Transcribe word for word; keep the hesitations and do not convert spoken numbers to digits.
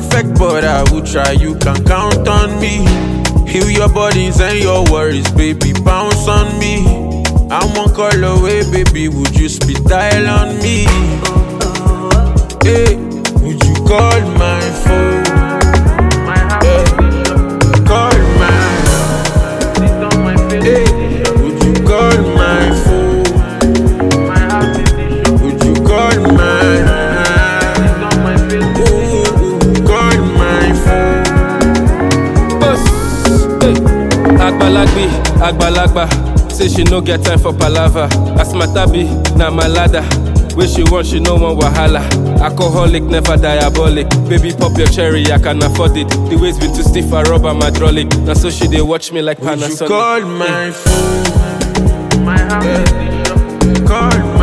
perfect, but I will try. You can count on me. Heal your bodies and your worries, baby, bounce on me. I'm one call away, baby, would you speed dial on me? Hey, would you call my phone? Hey, call my Hey, would you call my phone? Would you call my Ooh, call my phone? Agbalagbi, Agbalagba. Say she no get time for palava. As my tabi, na my ladder. Where she want, she no want wahala. Alcoholic, never diabolic. Baby, pop your cherry, I can afford it. The waist been too stiff, I rub on my hydraulic. Now so she they watch me like Panasonic. Would you call my phone? Yeah. Call my